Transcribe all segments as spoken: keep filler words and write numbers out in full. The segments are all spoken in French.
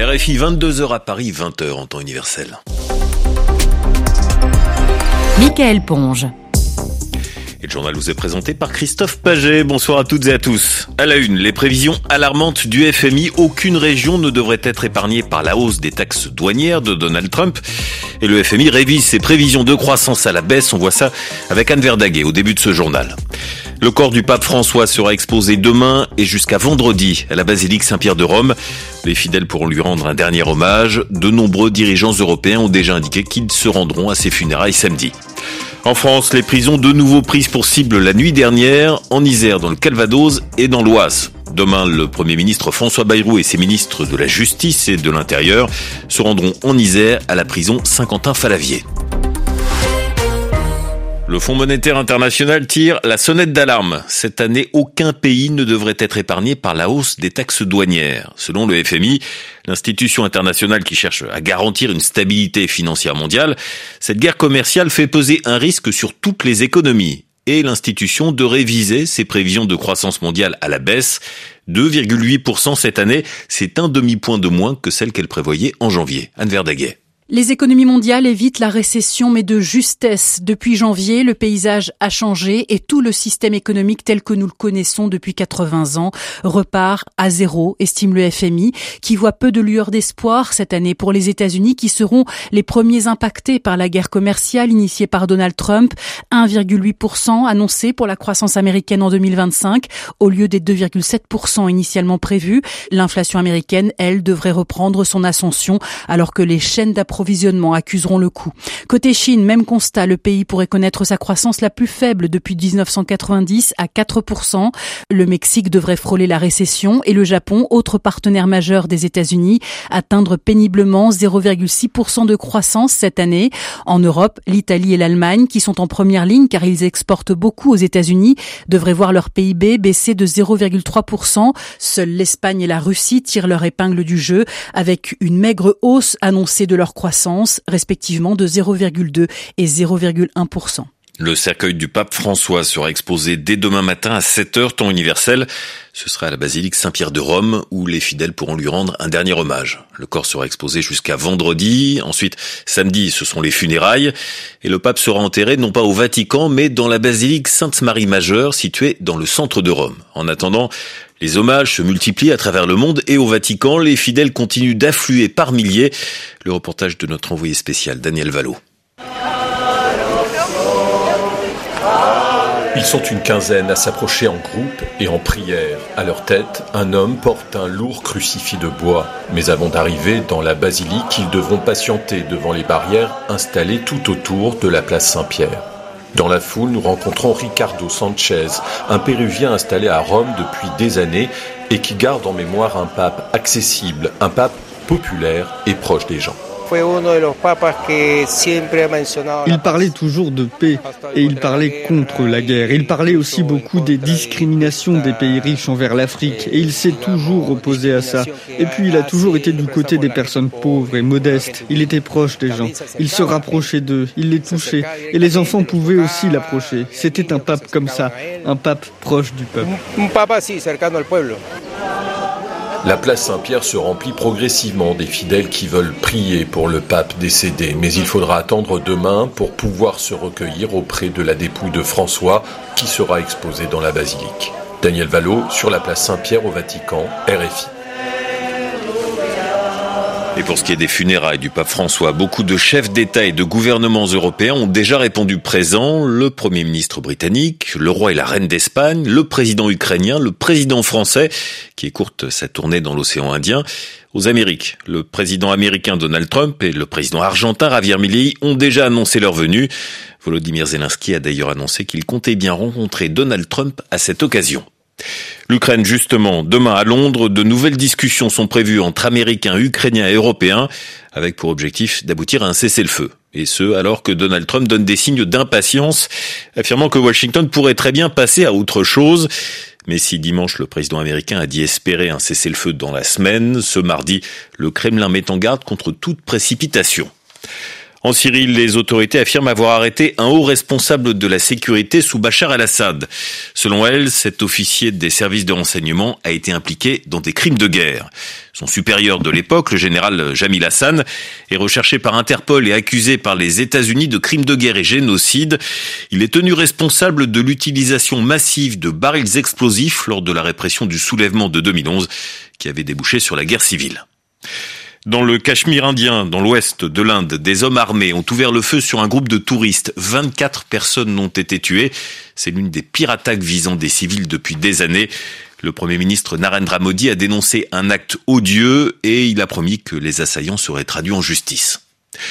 R F I, vingt-deux heures à Paris, vingt heures en temps universel. Mickaël Ponge. Et le journal vous est présenté par Christophe Paget. Bonsoir à toutes et à tous. À la une, les prévisions alarmantes du F M I. Aucune région ne devrait être épargnée par la hausse des taxes douanières de Donald Trump. Et le F M I révise ses prévisions de croissance à la baisse. On voit ça avec Anne Verdaguet au début de ce journal. Le corps du pape François sera exposé demain et jusqu'à vendredi à la basilique Saint-Pierre de Rome. Les fidèles pourront lui rendre un dernier hommage. De nombreux dirigeants européens ont déjà indiqué qu'ils se rendront à ses funérailles samedi. En France, les prisons de nouveau prises pour cible la nuit dernière, en Isère, dans le Calvados et dans l'Oise. Demain, le Premier ministre François Bayrou et ses ministres de la Justice et de l'Intérieur se rendront en Isère à la prison Saint-Quentin-Fallavier. Le Fonds monétaire international tire la sonnette d'alarme. Cette année, aucun pays ne devrait être épargné par la hausse des taxes douanières. Selon le F M I, l'institution internationale qui cherche à garantir une stabilité financière mondiale, cette guerre commerciale fait peser un risque sur toutes les économies. Et l'institution de réviser ses prévisions de croissance mondiale à la baisse. deux virgule huit pour cent cette année, c'est un demi-point de moins que celle qu'elle prévoyait en janvier. Anne Verdaguet. Les économies mondiales évitent la récession, mais de justesse. Depuis janvier, le paysage a changé et tout le système économique tel que nous le connaissons depuis quatre-vingts ans repart à zéro, estime le F M I, qui voit peu de lueur d'espoir cette année pour les États-Unis qui seront les premiers impactés par la guerre commerciale initiée par Donald Trump. un virgule huit pour cent annoncé pour la croissance américaine en deux mille vingt-cinq au lieu des deux virgule sept pour cent initialement prévus. L'inflation américaine, elle, devrait reprendre son ascension alors que les chaînes d'approvisionnement Approvisionnement accuseront le coup. Côté Chine, même constat, le pays pourrait connaître sa croissance la plus faible depuis dix-neuf cent quatre-vingt-dix à quatre pour cent. Le Mexique devrait frôler la récession et le Japon, autre partenaire majeur des États-Unis, atteindre péniblement zéro virgule six pour cent de croissance cette année. En Europe, l'Italie et l'Allemagne, qui sont en première ligne car ils exportent beaucoup aux États-Unis, devraient voir leur P I B baisser de zéro virgule trois pour cent. Seuls l'Espagne et la Russie tirent leur épingle du jeu avec une maigre hausse annoncée de leur croissance. croissance, respectivement de zéro virgule deux et zéro virgule un pour cent. Le cercueil du pape François sera exposé dès demain matin à sept heures, temps universel. Ce sera à la basilique Saint-Pierre de Rome, où les fidèles pourront lui rendre un dernier hommage. Le corps sera exposé jusqu'à vendredi. Ensuite, samedi, ce sont les funérailles. Et le pape sera enterré non pas au Vatican, mais dans la basilique Sainte-Marie Majeure, située dans le centre de Rome. En attendant, les hommages se multiplient à travers le monde et au Vatican, les fidèles continuent d'affluer par milliers. Le reportage de notre envoyé spécial, Daniel Vallot. Ils sont une quinzaine à s'approcher en groupe et en prière. À leur tête, un homme porte un lourd crucifix de bois. Mais avant d'arriver dans la basilique, ils devront patienter devant les barrières installées tout autour de la place Saint-Pierre. Dans la foule, nous rencontrons Ricardo Sanchez, un Péruvien installé à Rome depuis des années et qui garde en mémoire un pape accessible, un pape populaire et proche des gens. Il parlait toujours de paix et il parlait contre la guerre. Il parlait aussi beaucoup des discriminations des pays riches envers l'Afrique et il s'est toujours opposé à ça. Et puis il a toujours été du côté des personnes pauvres et modestes. Il était proche des gens. Il se rapprochait d'eux, il les touchait et les enfants pouvaient aussi l'approcher. C'était un pape comme ça, un pape proche du peuple. La place Saint-Pierre se remplit progressivement des fidèles qui veulent prier pour le pape décédé. Mais il faudra attendre demain pour pouvoir se recueillir auprès de la dépouille de François qui sera exposée dans la basilique. Daniel Vallot sur la place Saint-Pierre au Vatican, R F I. Et pour ce qui est des funérailles du pape François, beaucoup de chefs d'État et de gouvernements européens ont déjà répondu présent. Le Premier ministre britannique, le roi et la reine d'Espagne, le président ukrainien, le président français, qui écourte sa tournée dans l'océan Indien. Aux Amériques, le président américain Donald Trump et le président argentin Javier Milei ont déjà annoncé leur venue. Volodymyr Zelensky a d'ailleurs annoncé qu'il comptait bien rencontrer Donald Trump à cette occasion. L'Ukraine, justement, demain à Londres, de nouvelles discussions sont prévues entre Américains, Ukrainiens et Européens, avec pour objectif d'aboutir à un cessez-le-feu. Et ce, alors que Donald Trump donne des signes d'impatience, affirmant que Washington pourrait très bien passer à autre chose. Mais si dimanche le président américain a dit espérer un cessez-le-feu dans la semaine, ce mardi, le Kremlin met en garde contre toute précipitation. En Syrie, les autorités affirment avoir arrêté un haut responsable de la sécurité sous Bachar el-Assad. Selon elles, cet officier des services de renseignement a été impliqué dans des crimes de guerre. Son supérieur de l'époque, le général Jamil Hassan, est recherché par Interpol et accusé par les États-Unis de crimes de guerre et génocide. Il est tenu responsable de l'utilisation massive de barils explosifs lors de la répression du soulèvement de deux mille onze, qui avait débouché sur la guerre civile. Dans le Cachemire indien, dans l'ouest de l'Inde, des hommes armés ont ouvert le feu sur un groupe de touristes. vingt-quatre personnes ont été tuées. C'est l'une des pires attaques visant des civils depuis des années. Le Premier ministre Narendra Modi a dénoncé un acte odieux et il a promis que les assaillants seraient traduits en justice.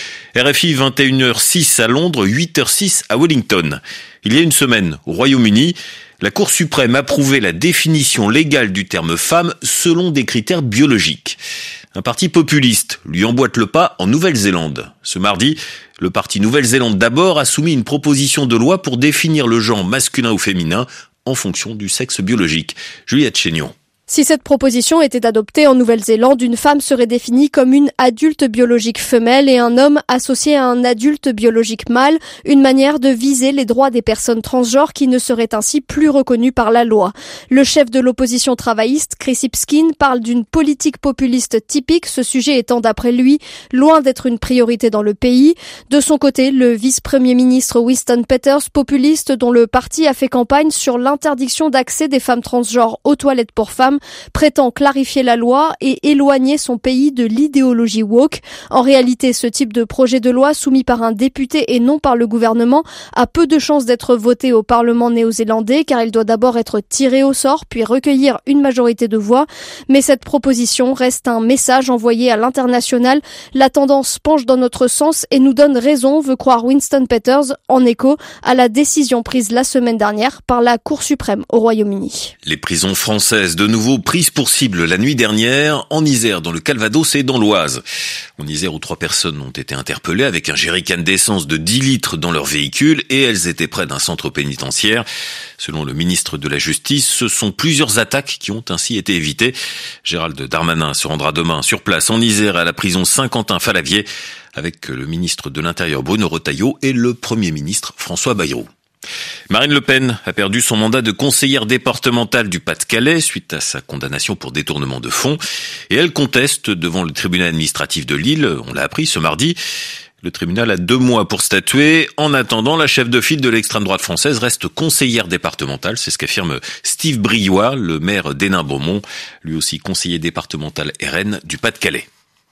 R F I vingt et une heures six à Londres, huit heures six à Wellington. Il y a une semaine, au Royaume-Uni, la Cour suprême approuvait la définition légale du terme femme selon des critères biologiques. Un parti populiste lui emboîte le pas en Nouvelle-Zélande. Ce mardi, le parti Nouvelle-Zélande d'abord a soumis une proposition de loi pour définir le genre masculin ou féminin en fonction du sexe biologique. Juliette Chénion. Si cette proposition était adoptée en Nouvelle-Zélande, une femme serait définie comme une adulte biologique femelle et un homme associé à un adulte biologique mâle, une manière de viser les droits des personnes transgenres qui ne seraient ainsi plus reconnues par la loi. Le chef de l'opposition travailliste, Chris Hipkins, parle d'une politique populiste typique, ce sujet étant d'après lui loin d'être une priorité dans le pays. De son côté, le vice-premier ministre Winston Peters, populiste dont le parti a fait campagne sur l'interdiction d'accès des femmes transgenres aux toilettes pour femmes, prétend clarifier la loi et éloigner son pays de l'idéologie woke. En réalité, ce type de projet de loi soumis par un député et non par le gouvernement a peu de chances d'être voté au Parlement néo-zélandais car il doit d'abord être tiré au sort puis recueillir une majorité de voix. Mais cette proposition reste un message envoyé à l'international. La tendance penche dans notre sens et nous donne raison, veut croire Winston Peters, en écho à la décision prise la semaine dernière par la Cour suprême au Royaume-Uni. Les prisons françaises de nouveau prise pour cible la nuit dernière en Isère, dans le Calvados et dans l'Oise. En Isère, où trois personnes ont été interpellées avec un jerrycan d'essence de dix litres dans leur véhicule et elles étaient près d'un centre pénitentiaire. Selon le ministre de la Justice, ce sont plusieurs attaques qui ont ainsi été évitées. Gérald Darmanin se rendra demain sur place en Isère à la prison Saint-Quentin-Falavier avec le ministre de l'Intérieur Bruno Retailleau et le Premier ministre François Bayrou. Marine Le Pen a perdu son mandat de conseillère départementale du Pas-de-Calais suite à sa condamnation pour détournement de fonds et elle conteste devant le tribunal administratif de Lille, on l'a appris ce mardi. Le tribunal a deux mois pour statuer. En attendant, la chef de file de l'extrême droite française reste conseillère départementale, c'est ce qu'affirme Steve Briouat, le maire d'Hénin-Beaumont, lui aussi conseiller départemental R N du Pas-de-Calais.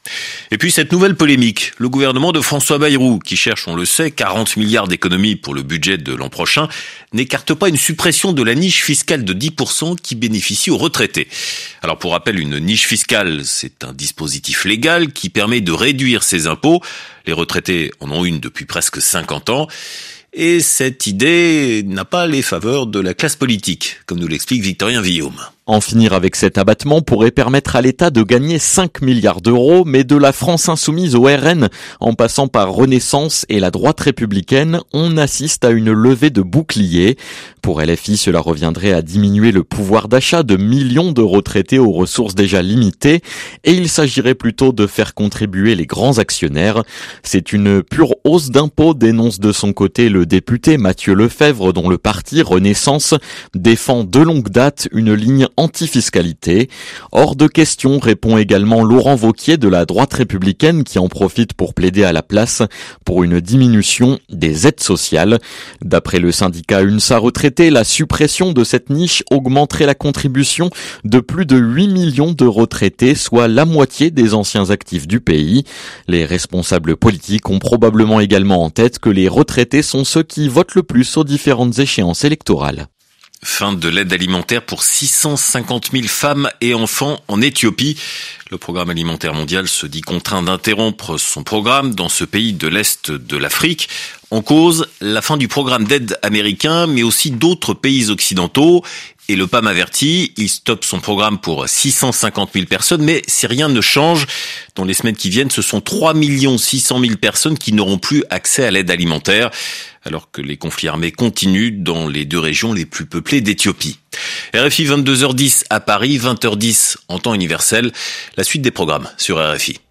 Et puis cette nouvelle polémique, le gouvernement de François Bayrou, qui cherche, on le sait, quarante milliards d'économies pour le budget de l'an prochain, n'écarte pas une suppression de la niche fiscale de dix pour cent qui bénéficie aux retraités. Alors pour rappel, une niche fiscale, c'est un dispositif légal qui permet de réduire ses impôts. Les retraités en ont une depuis presque cinquante ans. Et cette idée n'a pas les faveurs de la classe politique, comme nous l'explique Victorien Villaume. En finir avec cet abattement pourrait permettre à l'État de gagner cinq milliards d'euros, mais de la France insoumise au R N, en passant par Renaissance et la droite républicaine, on assiste à une levée de boucliers. Pour L F I, cela reviendrait à diminuer le pouvoir d'achat de millions de retraités aux ressources déjà limitées, et il s'agirait plutôt de faire contribuer les grands actionnaires. C'est une pure hausse d'impôts, dénonce de son côté le député Mathieu Lefebvre, dont le parti Renaissance défend de longue date une ligne anti-fiscalité. Hors de question, répond également Laurent Wauquiez de la droite républicaine qui en profite pour plaider à la place pour une diminution des aides sociales. D'après le syndicat UNSA Retraités, la suppression de cette niche augmenterait la contribution de plus de huit millions de retraités, soit la moitié des anciens actifs du pays. Les responsables politiques ont probablement également en tête que les retraités sont ceux qui votent le plus aux différentes échéances électorales. Fin de l'aide alimentaire pour six cent cinquante mille femmes et enfants en Éthiopie. Le programme alimentaire mondial se dit contraint d'interrompre son programme dans ce pays de l'Est de l'Afrique. En cause, la fin du programme d'aide américain, mais aussi d'autres pays occidentaux. Et le P A M avertit, il stoppe son programme pour six cent cinquante mille personnes, mais si rien ne change, dans les semaines qui viennent, ce sont trois millions six cent mille personnes qui n'auront plus accès à l'aide alimentaire, alors que les conflits armés continuent dans les deux régions les plus peuplées d'Éthiopie. R F I vingt-deux heures dix à Paris, vingt heures dix en temps universel. La suite des programmes sur R F I.